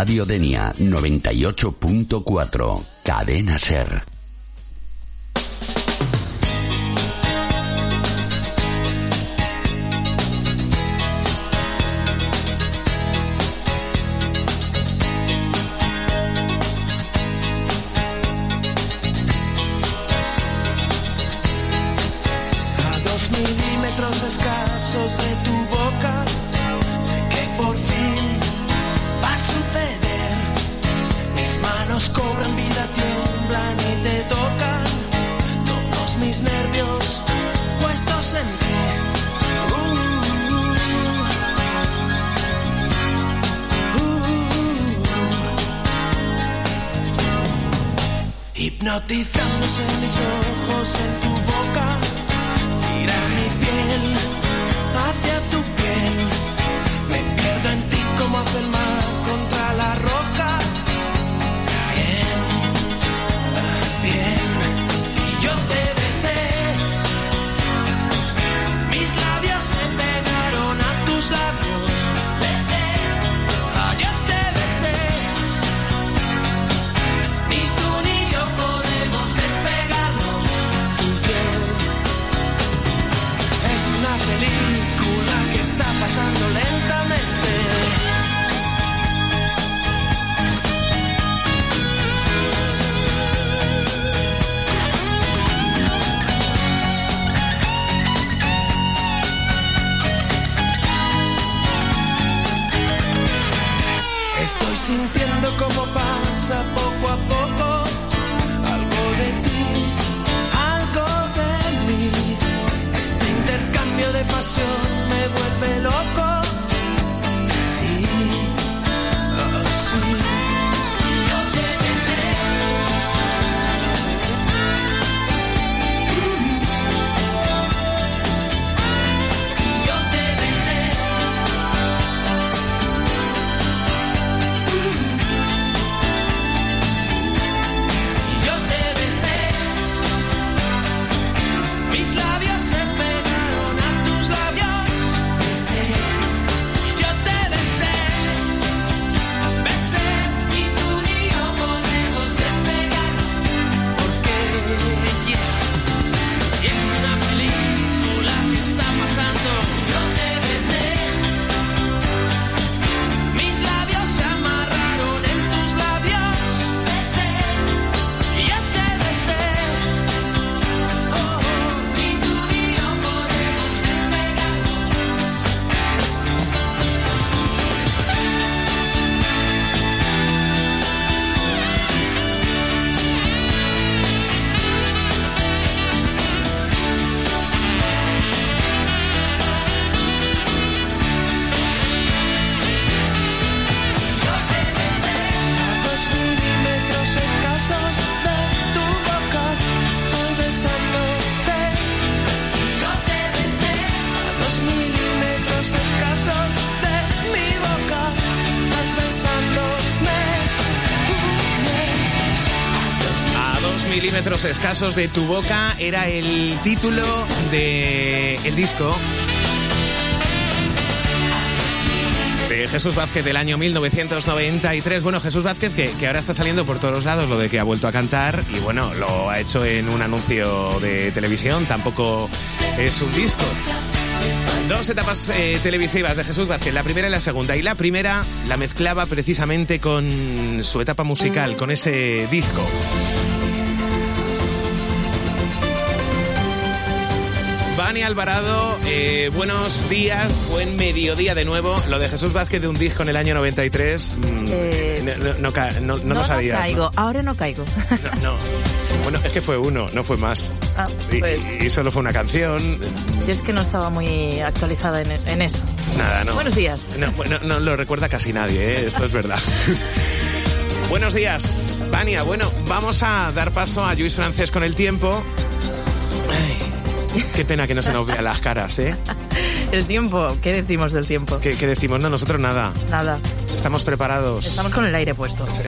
Radio Denia 98.4, Cadena Ser. Hipnotizándose mis ojos en tu boca, tira mi piel hacia tu piel, me pierdo en ti como hace el mar contra la roca. Bien, bien, yo te besé, mis labios se pegaron a tus labios, besé, yo te besé, ni tú ni yo podemos despegarnos, tú y yo. Es una película que está pasando lentamente. Estoy sintiendo cómo pasa poco a poco algo de ti, algo de mí. Este intercambio de pasión me vuelve loco. Sí, oh, sí. Yo te besé. Yo te besé. Yo te besé, mis labios se pegaron a tus labios, besé, yo te besé, besé, y tú ni yo podemos despegarnos, porque es una película que está pasando. Yo te besé, mis labios se amarraron en tus labios, besé, yo te besé, ni tú ni yo podemos despegarnos. Yo te besé, a 2 milímetros escasos de tu boca estoy besándote. Yo te besé, a 2 milímetros escasos de mi boca estás besándome. A 2 milímetros escasos de tu boca era el título del disco de Jesús Vázquez del año 1993. Bueno, Jesús Vázquez que ahora está saliendo por todos los lados lo de que ha vuelto a cantar y bueno, lo ha hecho en un anuncio de televisión, tampoco es un disco. 2 etapas televisivas de Jesús Vázquez, la primera y la segunda. Y la primera la mezclaba precisamente con su etapa musical, con ese disco. Vani Alvarado, buenos días, buen mediodía de nuevo. Lo de Jesús Vázquez de un disco en el año 93, no lo sabías. No caigo, ¿no? ahora no caigo. No. Bueno, es que fue uno, no fue más. Ah, pues, y solo fue una canción. yo es que no estaba muy actualizada en eso. Nada, no. Buenos días. No lo recuerda casi nadie, ¿eh? Esto es verdad. Buenos días, Vania. Bueno, vamos a dar paso a Lluís Francés con el tiempo. Ay, qué pena que no se nos vean las caras, ¿eh? El tiempo, ¿qué decimos del tiempo? ¿Qué decimos? No, nosotros nada. Nada. Estamos preparados. Estamos con el aire puesto.